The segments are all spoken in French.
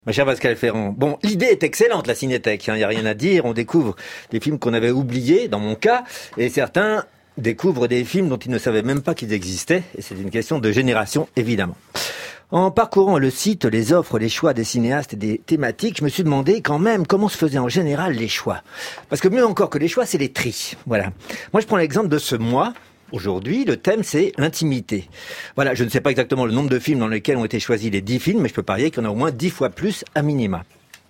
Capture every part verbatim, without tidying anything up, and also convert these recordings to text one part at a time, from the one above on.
Ma chère Pascal Ferrand, bon, l'idée est excellente, la Cinétech, il hein, n'y a rien à dire, on découvre des films qu'on avait oubliés, dans mon cas, et certains découvrent des films dont ils ne savaient même pas qu'ils existaient, et c'est une question de génération, évidemment. En parcourant le site, les offres, les choix des cinéastes et des thématiques, je me suis demandé quand même comment se faisaient en général les choix. Parce que mieux encore que les choix, c'est les tris. Voilà. Moi, je prends l'exemple de ce mois. Aujourd'hui, le thème, c'est l'intimité. Voilà, je ne sais pas exactement le nombre de films dans lesquels ont été choisis les dix films, mais je peux parier qu'il y en a au moins dix fois plus à minima.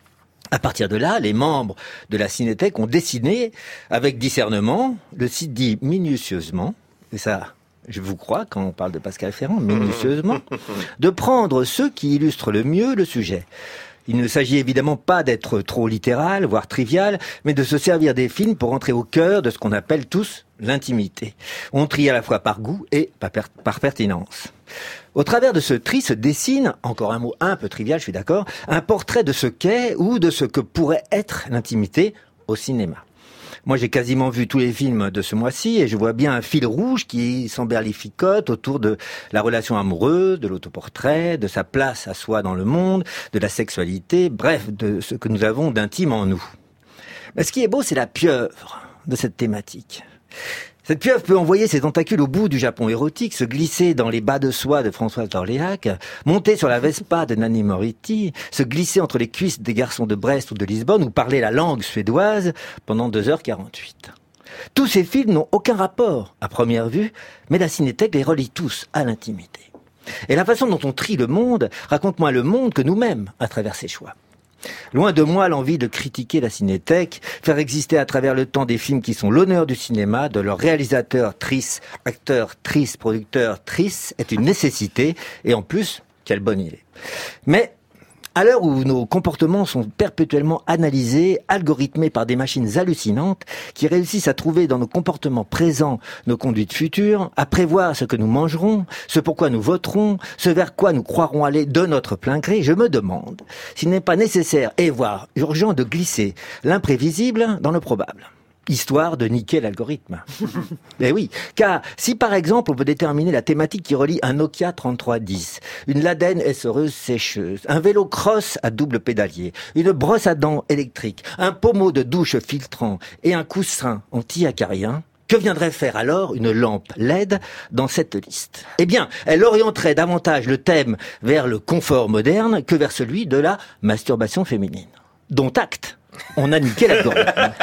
À partir de là, les membres de la Cinétech ont décidé, avec discernement, le site dit minutieusement, et ça, je vous crois quand on parle de Pascal Ferrand, minutieusement, de prendre ceux qui illustrent le mieux le sujet. Il ne s'agit évidemment pas d'être trop littéral, voire trivial, mais de se servir des films pour entrer au cœur de ce qu'on appelle tous l'intimité. On trie à la fois par goût et par, per- par pertinence. Au travers de ce tri se dessine, encore un mot un peu trivial, je suis d'accord, un portrait de ce qu'est ou de ce que pourrait être l'intimité au cinéma. Moi, j'ai quasiment vu tous les films de ce mois-ci et je vois bien un fil rouge qui s'emberlificote autour de la relation amoureuse, de l'autoportrait, de sa place à soi dans le monde, de la sexualité, bref, de ce que nous avons d'intime en nous. Mais ce qui est beau, c'est la pieuvre de cette thématique. Cette pieuvre peut envoyer ses tentacules au bout du Japon érotique, se glisser dans les bas de soie de Françoise d'Orléac, monter sur la Vespa de Nanni Moretti, se glisser entre les cuisses des garçons de Brest ou de Lisbonne ou parler la langue suédoise pendant deux heures quarante-huit. Tous ces films n'ont aucun rapport à première vue, mais la Cinétech les relie tous à l'intimité. Et la façon dont on trie le monde raconte moins le monde que nous-mêmes à travers ses choix. Loin de moi l'envie de critiquer la Cinétech, faire exister à travers le temps des films qui sont l'honneur du cinéma, de leurs réalisateurs, tristes, acteurs, tristes, producteurs, tristes, est une nécessité, et en plus, quelle bonne idée. Mais, à l'heure où nos comportements sont perpétuellement analysés, algorithmés par des machines hallucinantes, qui réussissent à trouver dans nos comportements présents nos conduites futures, à prévoir ce que nous mangerons, ce pourquoi nous voterons, ce vers quoi nous croirons aller de notre plein gré, je me demande s'il n'est pas nécessaire et voire urgent de glisser l'imprévisible dans le probable. Histoire de niquer l'algorithme. Eh oui, car si par exemple on peut déterminer la thématique qui relie un Nokia trente-trois dix, une Laden essoreuse sécheuse, un vélo cross à double pédalier, une brosse à dents électrique, un pommeau de douche filtrant et un coussin anti-acarien, que viendrait faire alors une lampe L E D dans cette liste? Eh bien, elle orienterait davantage le thème vers le confort moderne que vers celui de la masturbation féminine. Dont acte, on a niqué l'algorithme.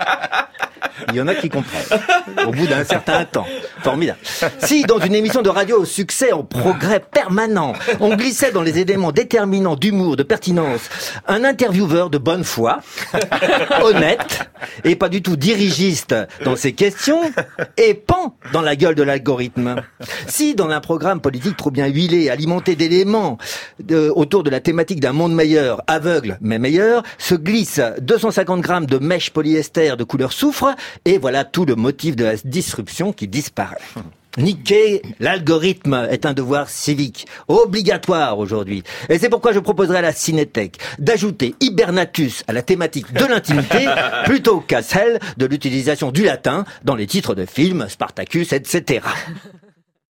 Il y en a qui comprennent, au bout d'un certain temps. Formidable. Si, dans une émission de radio au succès en progrès permanent, on glissait dans les éléments déterminants d'humour, de pertinence, un intervieweur de bonne foi, honnête, et pas du tout dirigiste dans ses questions, et pan dans la gueule de l'algorithme. Si, dans un programme politique trop bien huilé, alimenté d'éléments de, autour de la thématique d'un monde meilleur, aveugle mais meilleur, se glisse deux cent cinquante grammes de mèche polyester de couleur soufre, et voilà tout le motif de la disruption qui disparaît. Niquer l'algorithme est un devoir civique, obligatoire aujourd'hui. Et c'est pourquoi je proposerai à la Cinétech d'ajouter Hibernatus à la thématique de l'intimité, plutôt qu'à celle de l'utilisation du latin dans les titres de films, Spartacus, et cetera.